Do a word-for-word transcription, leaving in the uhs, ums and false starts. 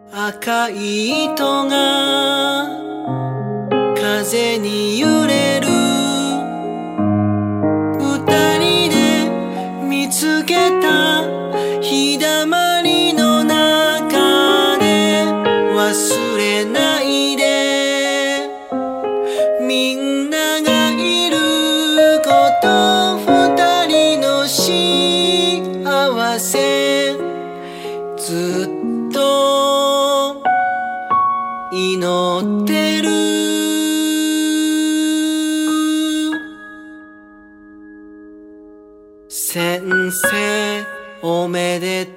赤い糸が風に揺れる二人で見つけた日だまりの中で忘れないでみんながいること二人の幸せずっと祈ってる先生おめでとう